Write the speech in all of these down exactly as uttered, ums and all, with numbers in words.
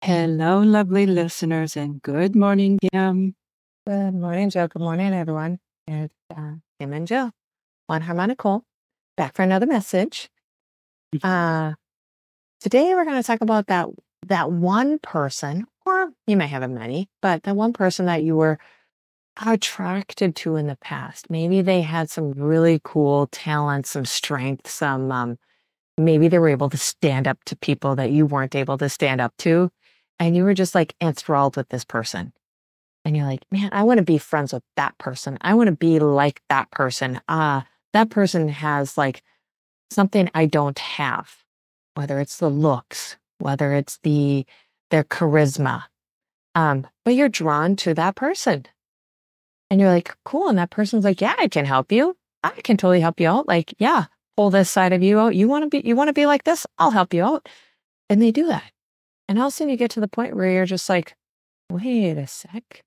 Hello, lovely listeners, and good morning, Kim. Good morning, Joe. Good morning, everyone. It's uh, Kim and Joe, One Harmonical, back for another message. Uh, today, we're going to talk about that that one person, or you may have a many, but the one person that you were attracted to in the past. Maybe they had some really cool talent, some strength, some um, maybe they were able to stand up to people that you weren't able to stand up to, and you were just like enthralled with this person. And you're like, man, I want to be friends with that person. I want to be like that person. Uh, that person has like something I don't have, whether it's the looks, whether it's the their charisma. Um, but you're drawn to that person. And you're like, cool. And that person's like, yeah, I can help you. I can totally help you out. Like, yeah, pull this side of you out. You want to be, you want to be like this? I'll help you out. And they do that. And all of a sudden you get to the point where you're just like, wait a sec.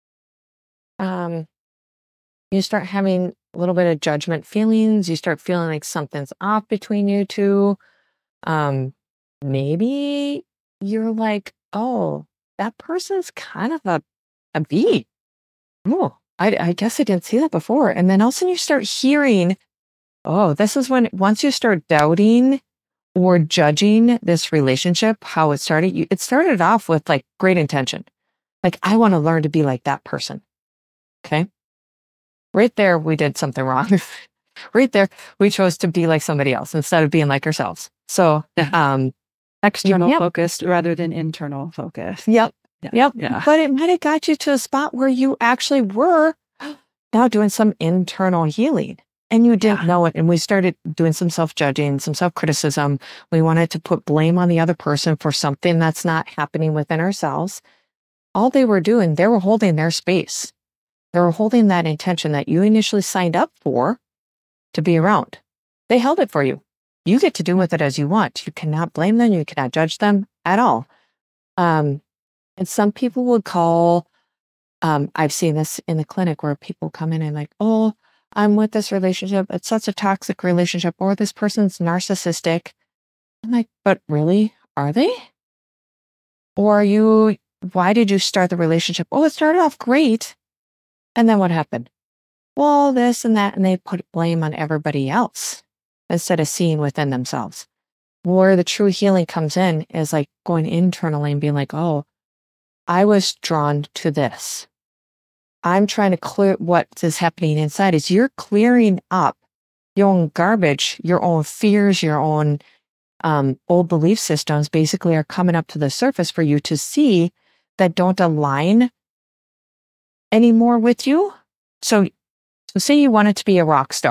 Um, you start having a little bit of judgment feelings. You start feeling like something's off between you two. Um, maybe you're like, oh, that person's kind of a, a B. Oh, I, I guess I didn't see that before. And then all of a sudden you start hearing, oh, this is when, once you start doubting or judging this relationship, how it started, you, it started off with like great intention. Like, I want to learn to be like that person. Okay. Right there, we did something wrong. Right there, we chose to be like somebody else instead of being like ourselves. So, um, External yep, focused rather than internal focused. yep, Yeah. yep. Yeah. But it might have got you to a spot where you actually were now doing some internal healing and you didn't Yeah. know it. And we started doing some self-judging, some self-criticism. We wanted to put blame on the other person for something that's not happening within ourselves. All they were doing, they were holding their space. They were holding that intention that you initially signed up for to be around. They held it for you. You get to do with it as you want. You cannot blame them. You cannot judge them at all. Um, and some people would call, um, I've seen this in the clinic where people come in and like, oh, I'm with this relationship. It's such a toxic relationship, or this person's narcissistic. I'm like, but really, are they? Or are you, why did you start the relationship? Oh, it started off great. And then what happened? Well, this and that, and they put blame on everybody else instead of seeing within themselves. Where the true healing comes in is like going internally and being like, oh, I was drawn to this. I'm trying to clear what is happening inside. Is you're clearing up your own garbage, your own fears, your own um, old belief systems basically are coming up to the surface for you to see that don't align anymore with you. So, so say you wanted to be a rock star.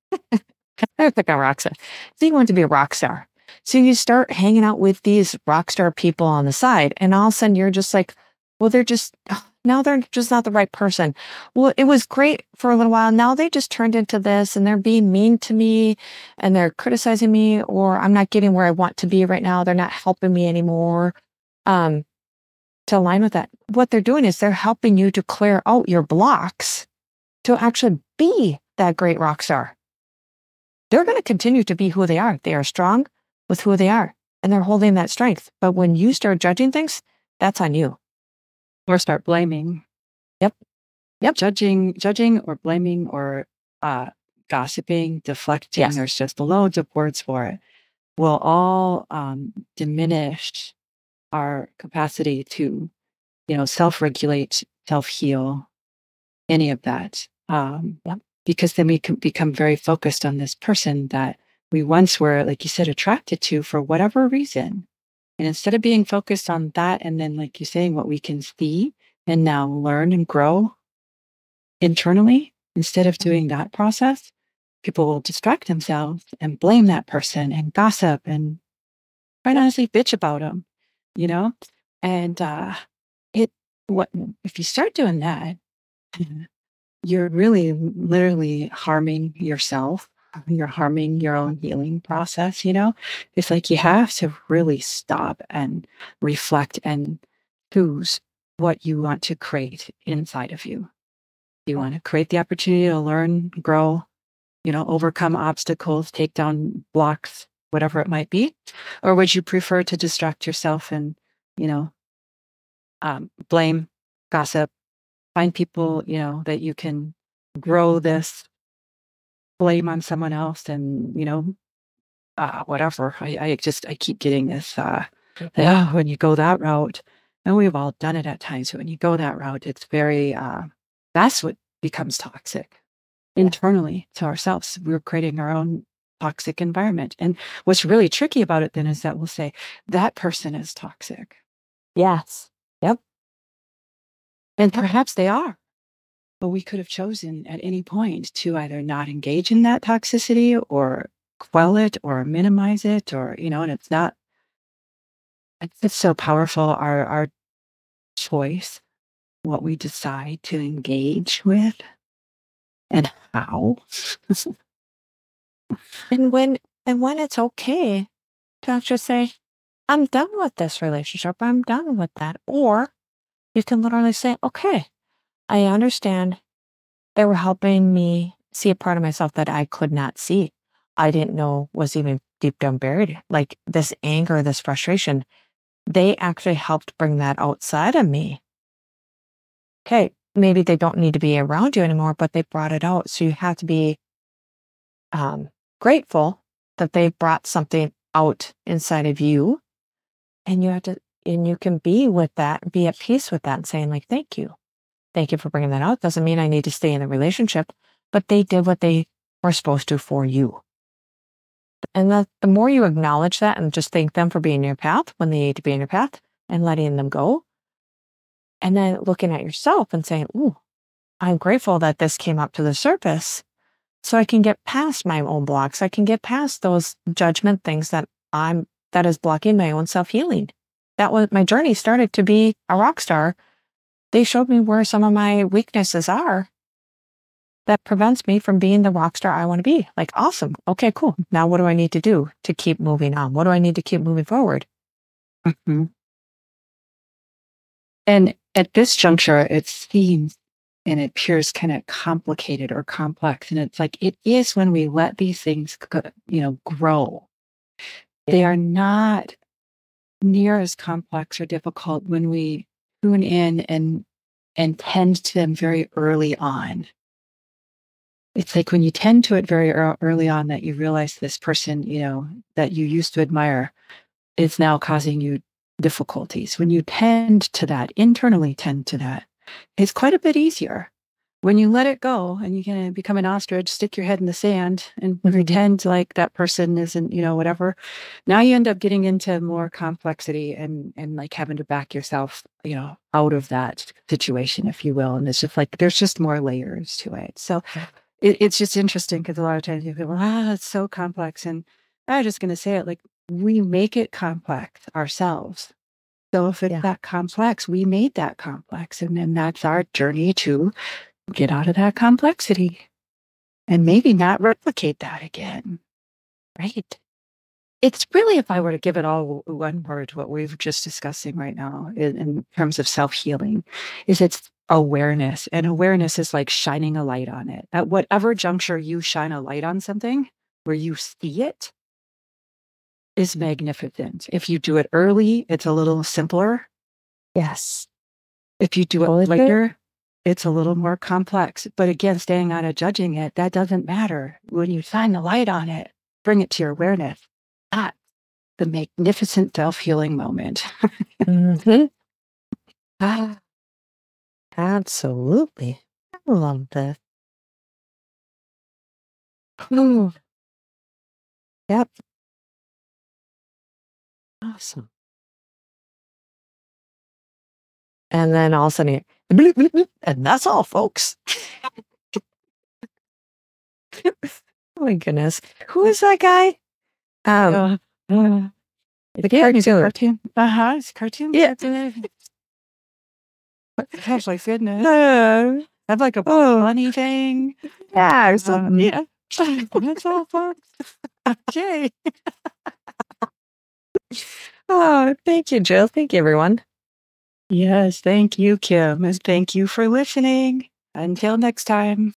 I think a rock star. So you want to be a rock star. So you start hanging out with these rock star people on the side, and all of a sudden you're just like, well, they're just, now they're just not the right person. Well, it was great for a little while. Now they just turned into this and they're being mean to me and they're criticizing me, or I'm not getting where I want to be right now. They're not helping me anymore. Um, to align with that, what they're doing is they're helping you to clear out your blocks to actually be that great rock star. They're going to continue to be who they are. They are strong with who they are, and they're holding that strength. But when you start judging things, that's on you. Or start blaming. Yep. Yep. Judging, judging or blaming or uh, gossiping, deflecting, Yes. there's just loads of words for it, will all um, diminish our capacity to, you know, self-regulate, self-heal, any of that. Um, Yep. Because then we can become very focused on this person that we once were, like you said, attracted to for whatever reason. And instead of being focused on that, and then, like you're saying, what we can see and now learn and grow internally, instead of doing that process, people will distract themselves and blame that person and gossip and quite honestly bitch about them, you know? And uh, it, what, if you start doing that, you're really literally harming yourself. You're harming your own healing process, you know? It's like you have to really stop and reflect and choose what you want to create inside of you. You want to create the opportunity to learn, grow, you know, overcome obstacles, take down blocks, whatever it might be? Or would you prefer to distract yourself and, you know, um, blame, gossip, find people, you know, that you can grow this blame on someone else and, you know, uh, whatever. I, I just, I keep getting this, uh, yeah, when you go that route, and we've all done it at times, but when you go that route, it's very, uh, that's what becomes toxic internally to ourselves. We're creating our own toxic environment. And what's really tricky about it then is that we'll say, that person is toxic. Yes. Yep. And perhaps they are. But we could have chosen at any point to either not engage in that toxicity or quell it or minimize it, or, you know, and it's not, it's, it's so powerful, our, our choice, what we decide to engage with and how. And when and when it's okay to just say, I'm done with this relationship, I'm done with that. Or you can literally say, okay, I understand they were helping me see a part of myself that I could not see. I didn't know was even deep down buried. Like this anger, this frustration, they actually helped bring that outside of me. Okay, maybe they don't need to be around you anymore, but they brought it out. So you have to be um, grateful that they brought something out inside of you. And you have to, and you can be with that, be at peace with that and saying like, thank you. Thank you for bringing that out. Doesn't mean I need to stay in the relationship, but they did what they were supposed to for you. And that the more you acknowledge that and just thank them for being in your path when they need to be in your path and letting them go. And then looking at yourself and saying, ooh, I'm grateful that this came up to the surface so I can get past my own blocks. I can get past those judgment things that I'm, that is blocking my own self-healing. That was my journey started to be a rock star. They showed me where some of my weaknesses are that prevents me from being the rock star I want to be. Like, awesome. Okay, cool. Now what do I need to do to keep moving on? What do I need to keep moving forward? Mm-hmm. And at this juncture, it seems and it appears kind of complicated or complex. And it's like, it is when we let these things, you know, grow. They are not near as complex or difficult when we tune in and and tend to them very early on. It's like when you tend to it very early on that you realize this person, you know, that you used to admire is now causing you difficulties. When you tend to that, internally tend to that, it's quite a bit easier. When you let it go and you can become an ostrich, stick your head in the sand and mm-hmm. pretend like that person isn't, you know, whatever. Now you end up getting into more complexity and, and like having to back yourself, you know, out of that situation, if you will. And it's just like, there's just more layers to it. So it, it's just interesting because a lot of times you feel, ah, it's so complex. And I'm just going to say it like, we make it complex ourselves. So if it's yeah. that complex, we made that complex. And then that's our journey to get out of that complexity and maybe not replicate that again. Right? It's really, if I were to give it all one word, what we've just discussing right now in, in terms of self-healing, is it's awareness. And awareness is like shining a light on it. At whatever juncture you shine a light on something where you see it, is magnificent. If you do it early, it's a little simpler. Yes. If you do it well, later, it's a little more complex. But again, staying out of judging it, that doesn't matter. When you shine the light on it, bring it to your awareness. That's the magnificent self-healing moment. mm-hmm. Ah, absolutely. I love this. Oh. Yep. Awesome. And then all of a sudden, bloop, bloop, bloop, and that's all, folks. Oh my goodness. Who is that guy? Um, uh, uh, the cartoon. cartoon. Uh-huh, it's cartoon. Yeah. Gosh, like goodness. Uh, Have like a oh. funny thing. Yeah, or something. Um, yeah. That's all, folks. Okay. Oh, thank you, Jill. Thank you, everyone. Yes, thank you, Kim. And thank you for listening. Until next time.